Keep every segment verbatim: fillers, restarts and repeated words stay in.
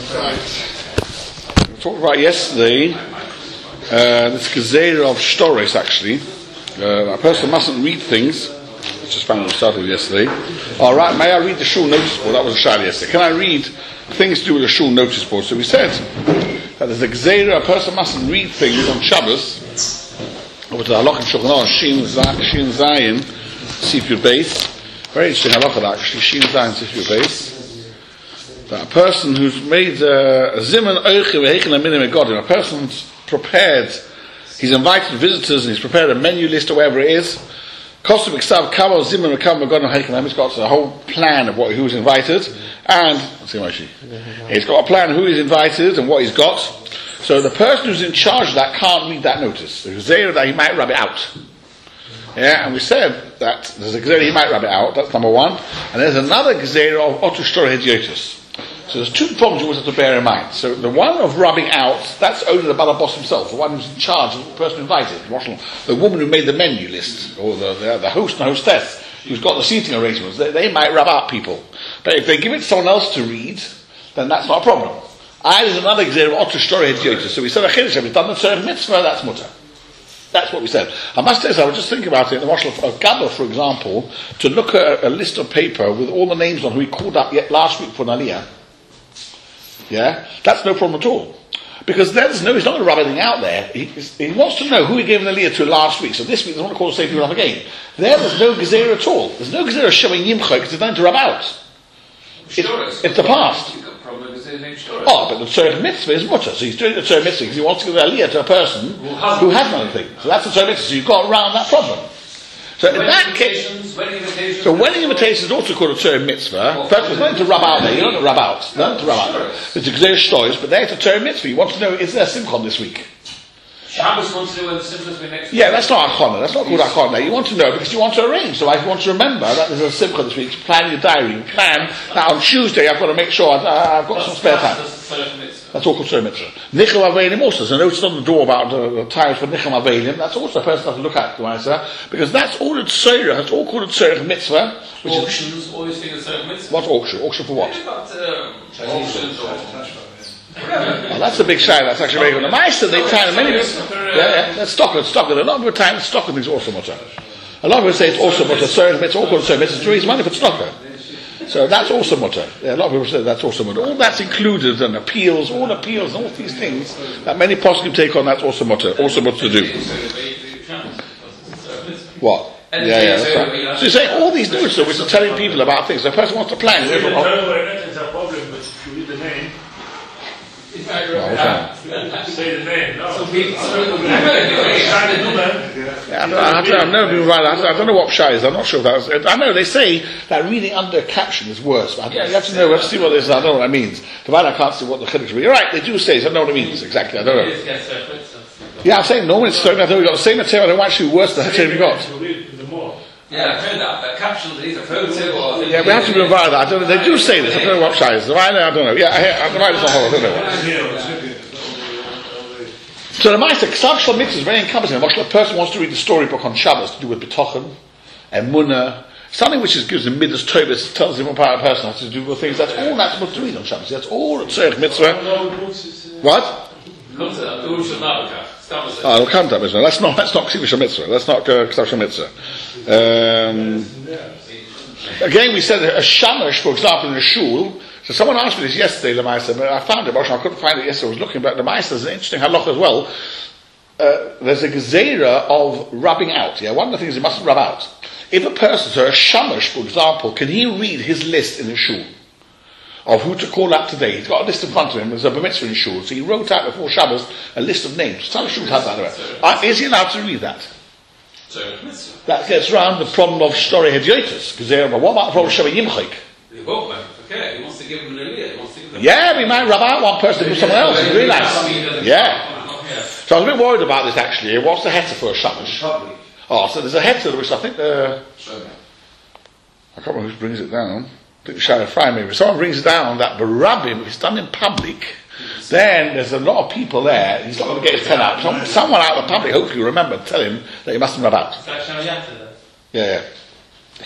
We talked about yesterday uh, this gezerah of Shtores, actually. Uh, a person mustn't read things, which is found we started yesterday. Alright, may I read the shul notice board? That was a shal yesterday. Can I read things to do with the shul notice board? So we said that there's a gezerah, a person mustn't read things on Shabbos. Over to the halakha Shulchan Aruch, Shin Zayin, Sifyud Beis. Very interesting halakha that actually, Shin Zayin, Sifyud Beis. That a person who's made a zimun oiche v'heichen aminim egodim, a person's prepared, he's invited visitors and he's prepared a menu list or whatever it is. Kosim Iksav Kavo Zimun V'Kavo Egodim Heichen, he's got a whole plan of what who's invited, and let's see what she. He's got a plan of who he's invited and what he's got. So the person who's in charge of that can't read that notice. There's a gezerah that he might rub it out. Yeah, and we said that there's a gezerah he might rub it out. That's number one, and there's another gezerah of Otu Shtor Hediotis. So there's two problems you always have to bear in mind. So the one of rubbing out, that's only the balabos himself, the one who's in charge, the person invited, the woman who made the menu list, or the, the, the host and hostess who's got the seating arrangements. They, they might rub out people. But if they give it to someone else to read, then that's not a problem. I there's another example of Otu Shtor Hediotis. So we said, Achilles, we've done the Tzorech Mitzvah, that's mutter. That's what we said. I must say, so I was just thinking about it in the Mashal of Gabba, for example, to look at a, a list of paper with all the names on who he called up yet last week for an Aliyah. Yeah, that's no problem at all. Because there's no, he's not going to rub anything out there. He, he wants to know who he gave an aliyah to last week. So this week, they want to call the same people up again. There, there's no gezerah at all. There's no gezerah showing yimcha because there's nothing to rub out. It's, it's the past. Oh, but the tzorech mitzvah is mutter. So he's doing the tzorech mitzvah because he wants to give an aliyah to a person who has nothing. So that's the tzorech mitzvah. So you've got around that problem. So in that case, so wedding invitation is also called a tzorech mitzvah. First, there's nothing to rub out there. You don't have to rub out. Nothing to rub out. It's a gezerah shtois, but there's a tzorech mitzvah. You want to know, is there a simchon this week? Shabbos wants to know when the simchon will be next week. Yeah, that's not achana. That's not called achana. You want to know because you want to arrange. So I want to remember that there's a simchon this week. Plan your diary. You plan that on Tuesday. I've got to make sure I've, uh, I've got some spare time. That's all called tzorech mitzvah. Nichel Avelim also. So notice on the door about the, the time for Nichel Avelim. That's also a person has to look at, because that's all a tzorech. That's all called a tzorech mitzvah. Which auctions, is, always think of tzorech mitzvah. What auction? Auction for what? About, uh, auctions or... Well, that's a big shine. That's actually very good. The Meister, they time many people. Yeah, yeah. That's stocker, stocker. A lot of the time, stocker things also mutter. A lot of people say it's also mutter. Tzorech, it's all called tzorech mitzvah. It's the reason money for stocker. So that's also mutter. Yeah, a lot of people say that's also mutter. All that's included, and appeals, all appeals, and all these things that many possibly take on. That's also mutter. Also mutter to do. What? Yeah, yeah. That's right. So you're saying all these notes, which are telling people about things. The person wants to plan. It's a problem, but if you read the name. Well, say the name. No. Yeah, I have to, I've never been right. I don't know what pshat is. I'm not sure if that was. I know they say that reading under a caption is worse. But I don't, you have to know. Let's see what this is. I don't know what that means. But I can't see what the chiddush is. You're right. They do say. So I don't know what it means exactly. I don't know. Yeah, I'm saying normally it's certain. I thought we got the same material. I don't actually worse than the material we got. Yeah, I've heard that. That caption is a photo or... Yeah, we have to be involved. I don't know. They do say this. I don't know what pshat is. The I don't know. Yeah, I, I, the right is not whole. I don't know what. So the Meister, Ksav Shal Mitzvah is very encompassing. A person wants to read the storybook on Shabbos to do with B'tochen, Emunah, something which is, gives him Midas Tovus, tells him about a person has to do with things. That's all that's supposed to read on Shabbos. That's all Tzorech Mitzvah. What? Oh, it'll come to that mitzvah. That's not, that's not Ksav Shal Mitzvah. That's not uh, Ksav Shal Mitzvah. Um, again, we said a shamash, for example, in a shul. So someone asked me this yesterday, the Meister, but I found it, I couldn't find it yesterday, I was looking, but the Meister is an interesting halach as well. Uh, there's a gezerah of rubbing out, yeah? One of the things he mustn't rub out. If a person, so a shamash, for example, can he read his list in the shul of who to call up today? He's got a list in front of him, there's a bar mitzvah in shul, so he wrote out before Shabbos a list of names. Some shuls have that anyway. Uh, is he allowed to read that? That gets around the problem of Shtorei Hediotis, gezerah, but what about the problem of Shavei Yimchik? Okay, he wants to give him an aliyah. He wants to give him yeah, we might rub out one person to someone else. It's really nice. Yeah. So I was a bit worried about this actually. What's the heter for a shamash? Oh, so there's a heter which I think the... I can't remember who brings it down. I think the Shara Fry maybe. Someone brings it down that Barabbim, if it's done in public, then there's a lot of people there. He's not going to get his pen out. Some, someone out of the public hopefully will remember and tell him that he mustn't rub out. Yeah, yeah.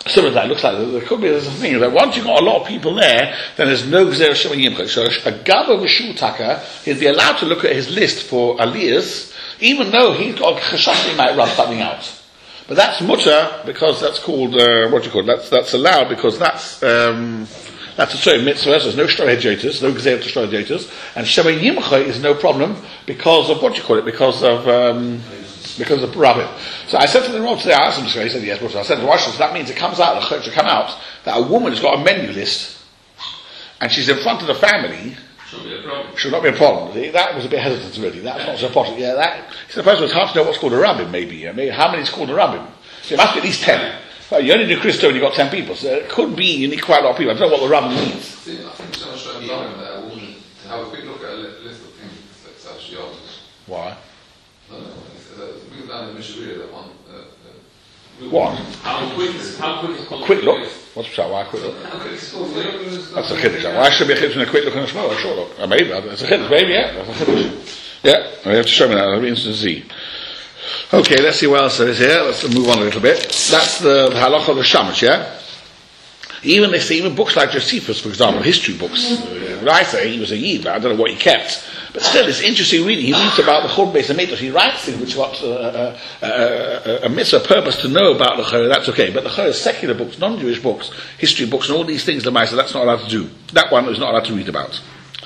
some of that looks like there could be there's a thing that once you've got a lot of people there, then there's no Gzeira Shema Yimcha. So a Gava V'Shu Taka, he'd be allowed to look at his list for Aliyahs, even though he's got a Chashash he might rub something out. But that's mutter because that's called, uh, what do you call it? That's, that's allowed because that's, um, that's a certain mitzvah, so there's no Shtroy Hedjotis, no Gzeira to Shtroy Hedjotis, and Shema Yimcha is no problem because of, what do you call it? Because of, um, because of rabbit. So I said to the Rav today, I asked him, he said yes, but I said to Rosh, so that means it comes out, the church will come out, that a woman has got a menu list, and she's in front of the family, Should be a problem. should not be a problem. That was a bit hesitant really, that's not so important. Yeah, that, he said the person was hard to know what's called a rabbin, maybe, yeah, maybe how many is called a rabbin? So it must be at least ten. Well, you only do Christo and you've got ten people, so it could be you need quite a lot of people. I don't know what the rabbin means. I think, I think someone should have that a woman to have a quick look at a li- list of things that's actually yours. Why? No, no, it's, uh, we down in Missouri, that one. Uh, uh, What? How quick is, how quick is A quick look? What's that? Why a quick look? That's a chiddush. Why should be a chiddush in a quick look and a small, a short look? Uh, maybe, that's a chiddush, maybe, yeah, that's a chiddush. Yeah, you have to show me that, I'll be interested to see. Okay, let's see what else there is here. Let's move on a little bit. That's the, the halacha of the Shamash, yeah? Even if even books like Josephus, for example, history books, uh, I say he was a Yid, but I don't know what he kept. But still, it's interesting reading. He reads about the Churban Beis Hamikdash. He writes things which got uh, uh, uh, uh, a mitzvah purpose to know about the Chayr. That's okay. But the Chayr, secular books, non-Jewish books, history books, and all these things, the Maisa, that's not allowed to do. That one is not allowed to read about.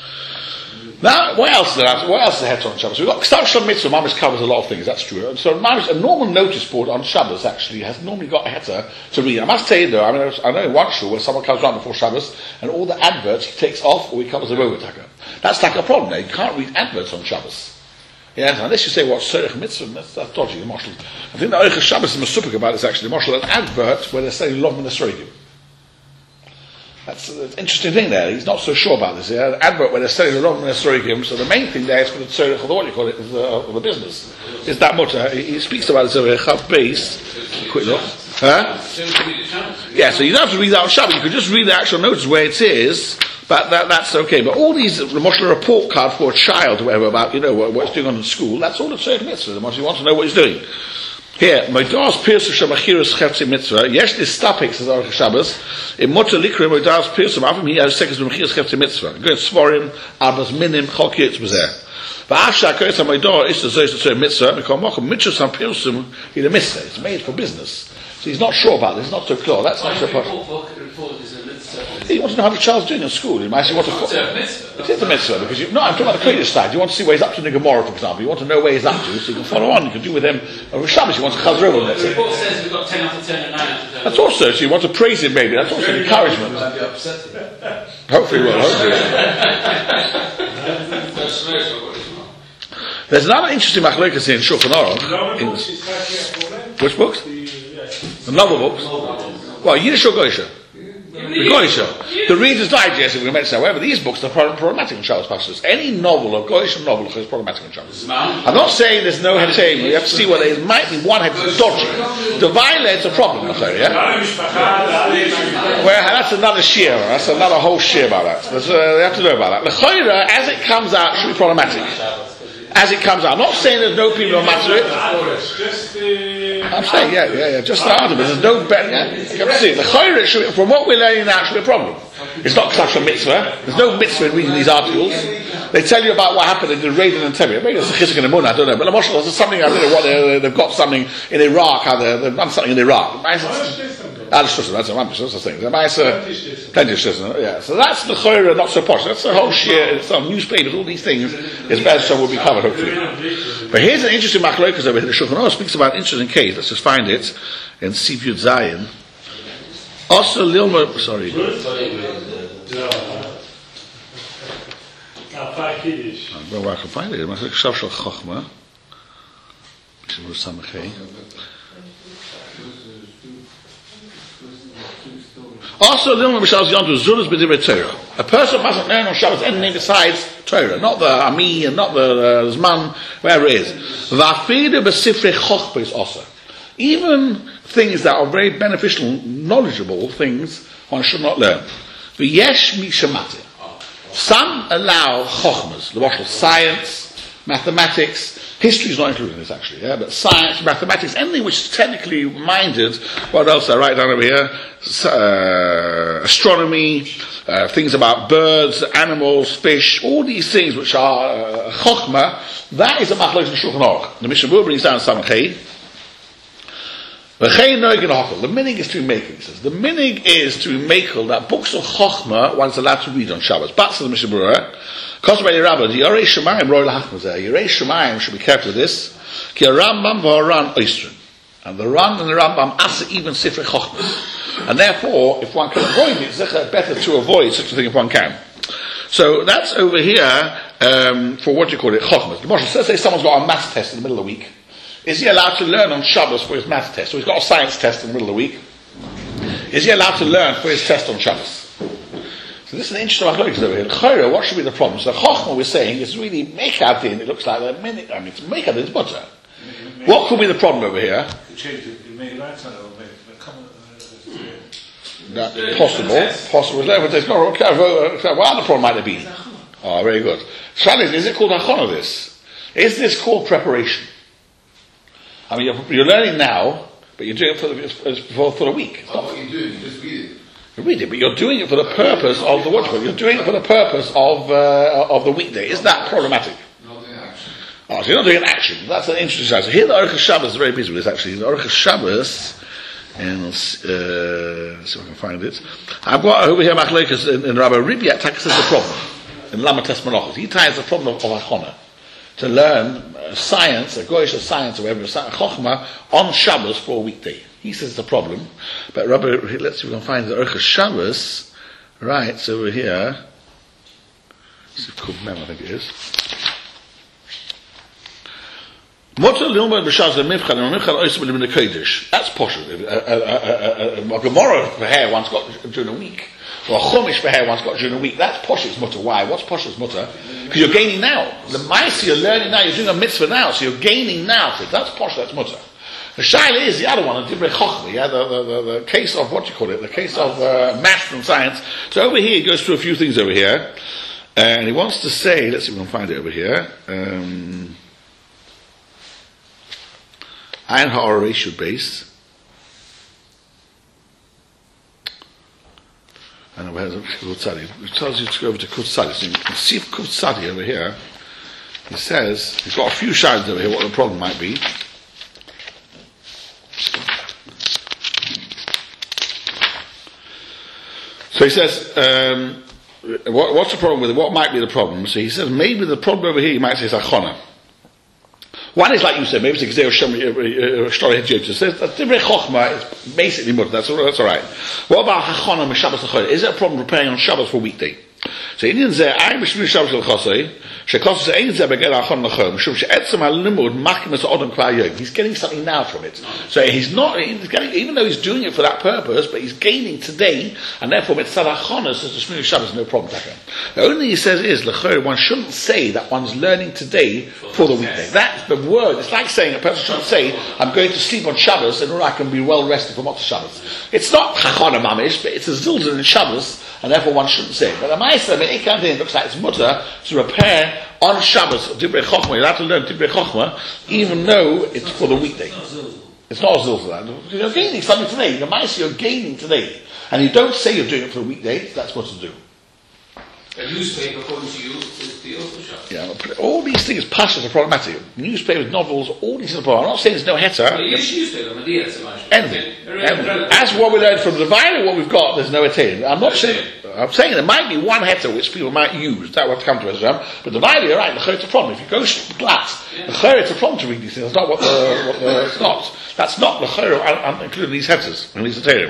Now, what else is there? What else is there on Shabbos? We've got K'tav Shem Mitzvah. Mamish covers a lot of things. That's true. And so, Mamish, a normal notice board on Shabbos actually has normally got a heter to read. I must tell you though, I mean, I know in one shul where someone comes around before Shabbos and all the adverts he takes off or he covers the Rogataka. That's like a problem there. You can't read adverts on Shabbos. Yes, unless you say what's Serech Mitzvah, that's, that's dodgy. The Marshal. I think the Oich Shabbos is Masupik about this actually. The Marshal, an advert where they're saying Lov Minesroidim. That's an interesting thing there. He's not so sure about this. Yeah? An advert where they're selling a lot of Nesoroikim, so the main thing there is for the tzorech of what you call it, is the, of the business. Is that much? He, he speaks about this over a Chav Beis. Quick look. Huh? Yeah, so you don't have to read that on Shabbat. You could just read the actual notice where it is, but that, that's okay. But all these, the Moshe report card for a child or whatever about, you know, what, what he's doing on in school, that's all the tzorech mitzvah. The Moshe wants to know what he's doing. Here, Moedas Pirsu Shemachiris Chetzi Mitzvah. Yesh this topic says Aruch Shabbos. In Motor Likra Moedas Pirsu. Avim he has seconds Shemachiris Chetzi Mitzvah. Good Svorim, Arbas Minim, Chokiyot B'zeh. Va'asha Koyes HaMoedah is the Zoyz Tzorech Mitzvah. Mikol Mokum Mitzvah Sam Pirsu. He a mitzvah. It's made for business. So he's not sure about this. It's not so clear. That's not so possible. He wants to know how the child's doing in school. He might say, "What a mitzvah." It is a mitzvah because you, no, I'm talking about the Kodesh side. You want to see where he's up to in the Gemara, for example. You want to know where he's up to, so you can follow on. You can do with him. Or Shabbos, you want to chazar over. That's The it. report says we've got ten out of ten and nine out of ten. That's also so you want to praise him, maybe. That's also an encouragement. Hopefully, well, hopefully. There's another interesting machlokas in Shulchan Aruch. In, which books? The novel books. Well, Yiddish or Goisha? The Goisha. The Reader's Digest, if we mention that. However, these books are problematic in Shabbos Pashtus. Any novel of Goisha novel is problematic in Shabbos. I'm not saying there's no hetem. You have to see whether there might be one head dodgy. The violet's a problem, yeah? Well, that's another shear. That's another whole shear about that. That's, uh, they have to know about that. The Choira, as it comes out, should be problematic. As it comes out. I'm not saying there's no people who matter it. I'm saying, yeah, yeah, yeah, just the argument. There's no better. Yeah, you have to see. The Choira, should be, from what we're learning now, should be a problem. It's not such a mitzvah. There's no mitzvah in reading these articles. They tell you about what happened in the raid in Tevye. Maybe it's a chizik in the moon, I don't know. But the Moshe, there's something, I don't know what they, they've got something in Iraq, how they've done something in Iraq. That's a one percent thing. Yeah, so that's the Choira, not so posh. That's the whole share. It's on newspapers, all these things. It's better, so will be covered, hopefully. But here's an interesting machlokas over here. The Shulchan Aruch speaks about an interesting case. Let's just find it in Sif Yud Zayin. Also, Lilma, sorry. Well, I can find it. I'm Shav Shal Chochma. Also, Lilma B'Shabbos Yontu Zulus B'Divrei Torah. A person mustn't learn on Shabbos anything besides Torah, not the Ami and not the uh, Zman, wherever it is. V'afidu b'Sifrei Chochma also. Even things that are very beneficial, knowledgeable things, one should not learn. V'yesh mi shemati. Some allow chochmas, the science, mathematics, History is not included in this, actually, yeah, but science, mathematics, anything which is technically minded. What else I write down over here? Uh, astronomy, uh, things about birds, animals, fish, all these things which are uh, chokhmah, that is a machlokes in Shulchan Aruch. The Mishnah Berurah brings down Samachay. The minig is to be making, he says. The minig is to be making that books of chokhmah one is allowed to read on Shabbos. But, says the Mishnah Berurah, Kosmei Rabbah, the Yorei Shemayim Roy Lahachmah there. Yorei Shemayim should be careful of this. Ki Rambam v'Aran Oistrin. And the Ran and the Rambam asa even Sifrei Chochmah. And therefore, if one can avoid it, it's better to avoid such a thing if one can. So that's over here um, for what you call it, Chochmah. The Moshe says, say someone's got a maths test in the middle of the week. Is he allowed to learn on Shabbos for his maths test? So he's got a science test in the middle of the week. Is he allowed to learn for his test on Shabbos? So this is an interesting machlokes over here. Chayra, what should be the problem? So Chochmah we're saying is really mekadin. It looks like a minute. I mean, it's mekadin, it's butter. What could be the problem over here? That, possible, possible. What other problem might there be? Oh, very good. Shalik, is it called hachana? This is this called preparation? I mean, you're, you're learning now, but you're doing it for the, for, for the week. Oh, what are you doing? You just read it. You read it, but you're doing it for the purpose of the what? You're doing it for the purpose of uh, of the weekday. Is that problematic? Not doing action. Oh, so you're not doing an action. That's an interesting side. So here the Aruch Shabbos is very busy with this actually. The Aruch Shabbos, and uh, let's see if I can find it. I've got over here Machlekes in, in Rabbi Ribiat Takas is the problem in Lamates Malachos. He ties the problem of, of Achona to learn uh, science, a goyish science or whatever, Chochmah on Shabbos for a weekday. He says it's a problem, but Rabbi, let's see if we can find the Aruch Shabbos. Right, so over here. It's called Mem, I think it is. That's positive. A Gemara for hair one's got during a week, or a Chumash for hair one's got during a week. That's Posh's mutter. Why? What's Posh's mutter? Because you're gaining now. The Maisi you're learning now. You're doing a mitzvah now, so you're gaining now. So that's Posh. That's mutter. The Shaila is the other one, the Divrei Chochmah, yeah, the, the, the, the case of what you call it, the case of uh, math and science. So over here, he goes through a few things over here, and he wants to say, let's see if we can find it over here. Um, Ein ha'aratio base. And it has a Kutzadi. It tells you to go over to Kutzadi. So you can see Kutzadi over here. He says, he's got a few shaylos over here, what the problem might be. So he says, um, what, what's the problem with it? What might be the problem? So he says, maybe the problem over here, you might say, is Achona. One is like you said, maybe it's a story of Joseph. Says that Divrei Chochmah is basically mutter. That's all. That's all right. What about Hachana Shabbos Achol? Is there a problem preparing on Shabbos for a weekday? So Indian say, "I b'shvil Shabbos l'chosei." Shekosei ein zeh begel Hachana l'chom. Shum she'etzem halimud makim es odom kvar yom. He's getting something now from it. So he's not. He's getting, even though he's doing it for that purpose, but he's gaining today, and therefore it's Hachana says the Shmini Shabbos no problem. The only thing he says is l'chor. One shouldn't say that one's learning today for the weekday. That's the word. It's like saying a person shouldn't say, "I'm going to sleep on Shabbos in order I can be well rested for Motzei Shabbos." It's not Hachana mamish, but it's a zilzal in Shabbos, and therefore one shouldn't say it. But the Ma'aser, I mean, it looks like it's mutter to repair on Shabbos Divrei Chochmah. You're allowed to learn Divrei Chochmah, even though it's for the weekday. It's not a zilzal. You're gaining something today. The Ma'aser you're gaining today, and you don't say you're doing it for the weekday. That's what to do. A newspaper, according to you, is the also shop. Yeah, all these things, pashas are problematic. Newspapers, novels, all these things are problematic. I'm not saying there's no heter. Well, you use newspaper, Medina, so much. Anything. Anything. As what we learned from the Bible, what we've got, there's no heter. I'm not saying. I'm saying there might be one heter which people might use. That will have to come to us. But the Bible, you're right. The chayr, it's a problem. If you go flat, the chayr, it's a problem to read these things. It's not what the. What the it's not. That's not the chayr, including these heter's and these heterim.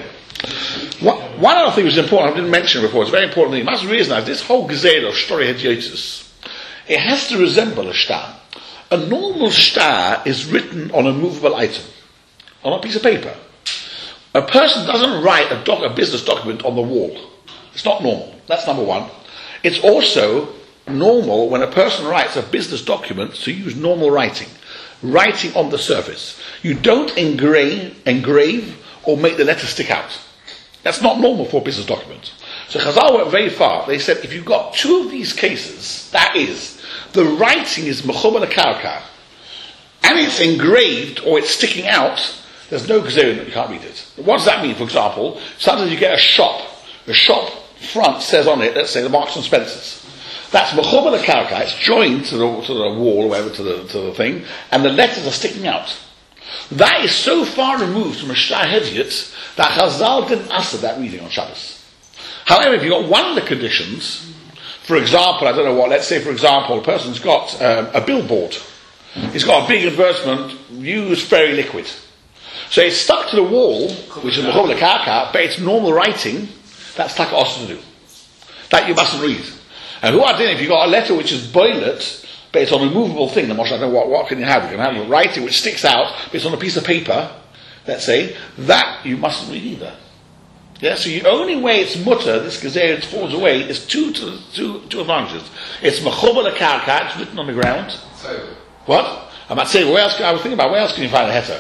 One other thing which is important, I didn't mention before, it's very important thing. You must realize this whole gazelle of Shtori Hedyotis, it has to resemble a shtar. A normal shtar is written on a movable item, on a piece of paper. A person doesn't write a, doc, a business document on the wall. It's not normal. That's number one. It's also normal when a person writes a business document to use normal writing. Writing on the surface. You don't engrave, engrave or make the letter stick out. That's not normal for a business document. So Chazal went very far. They said if you've got two of these cases, that is, the writing is mechomer lekarka, and it's engraved or it's sticking out, there's no gzeira that you can't read it. What does that mean? For example, sometimes you get a shop. The shop front says on it, let's say the Marks and Spencers. That's mechuber lekarka. It's joined to the to the wall or whatever to the to the thing, and the letters are sticking out. That is so far removed from a Shtar Heviot that Chazal didn't answer that reading on Shabbos. However, if you've got one of the conditions, for example, I don't know what, let's say for example, a person's got um, a billboard. He's got a big advertisement, use fairy liquid. So it's stuck to the wall, which is mechuber lekarka, but it's normal writing, that's taka also to do. That you mustn't read. And who are doing, if you've got a letter which is boilet, but it's on a movable thing, the Moshe, I don't know what, what can you have? You can have a writing which sticks out, but it's on a piece of paper, let's say, that you mustn't read either. Yeah, so the only way it's mutter, this gezeira falls away, is two, two, two, two advantages. It's mechuber lekarka, it's written on the ground. What? I'm not saying, where else can, I was thinking about, where else can you find a heter?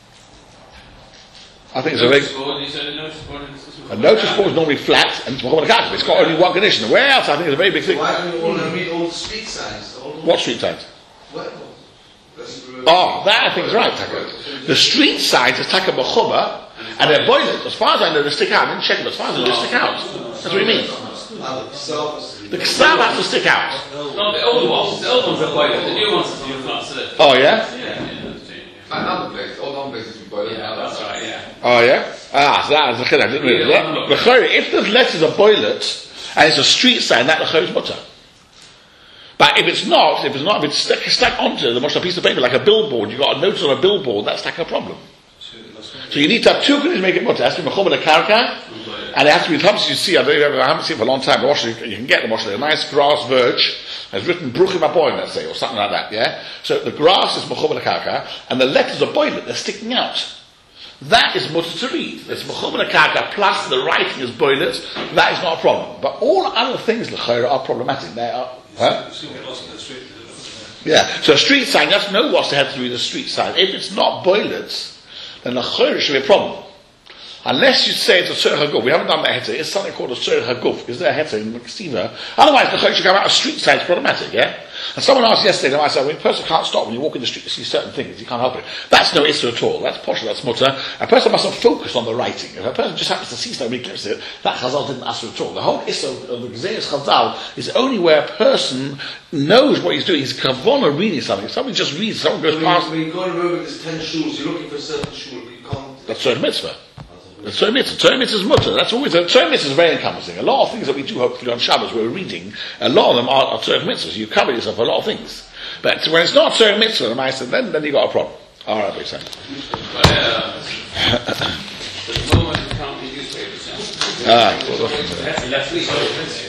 I think it's a very... A notice board is normally flat and it's mechuber lekarka. It's got only one condition. Where else? I think it's a very big thing. Why do you want to read all the street signs? All the What street signs? Well, that's- Oh, that I think is right, Taka. The street signs is Taka mechuber, and they're boiling. As far as I know, they stick out. I didn't check it. As far as I know, they stick out. That's what you mean. Ah, the Ksav- The ksav has to stick out. No, the old ones, the old ones are boiling, the new ones are flat surface. Oh yeah. Yeah, yeah, that's it. And other places, all other places we boil it. Yeah, that's right, yeah. Oh yeah. Ah, so that is the chiddush. I didn't realize that. L'chayre, if the letters are boilet and it's a street sign, that l'chayre is mutter. But if it's not, if it's not, if it's stuck, stuck onto the most piece of paper like a billboard, you've got a notice on a billboard, that's like a problem. So you need to have two conditions to make it mutter. It has to be mechuber lekarka, and it has to be, sometimes you see, I, don't even, I haven't seen it for a long time, but you can get the moshe, a nice grass verge, and it's written bruchim aboim, let's say, or something like that, yeah? So the grass is mechuber lekarka, and the letters are boilet, they're sticking out. That is mutter to read. It's mechuber lekarka, plus the writing is boilet, that is not a problem. But all other things, l'chayra, are problematic. They are, huh? Yeah, so a street sign, you have to know what's the head to read a street sign. If it's not boilet, then the chayr should be a problem. Unless you say it's a tzorech haguf. We haven't done that heter. It's something called a tzorech haguf. Is there a heter in Ksiva? Otherwise, the chayr should come out of street sign. It's problematic, yeah? And someone asked yesterday, I said, well, a person can't stop when you walk in the street to see certain things. You can't help it. That's no issue at all. That's posh, that's mutter. A person mustn't focus on the writing. If a person just happens to see something, he clips it, that Chazal didn't ask at all. The whole issue of the Gezeirus Chazal is only where a person knows what he's doing. He's kavona reading something. If somebody just reads, someone goes When past. you, when you go to Reuben, there's ten shuls, you're looking for a certain shul, you can't... That's Tzorech mitzvah. The Tzorech mitzvah. Tzorech mitzvah is mutter. That's always, the Tzorech mitzvah is very encompassing. A lot of things that we do, hopefully, on Shabbos, we're reading, a lot of them are, are Tzorech mitzvahs. You cover yourself for a lot of things. But when it's not Tzorech mitzvah, the said, then, then you got a problem. Alright, what are you saying? But, uh, at the moment, you can't be newspapers. Ah, That's left week.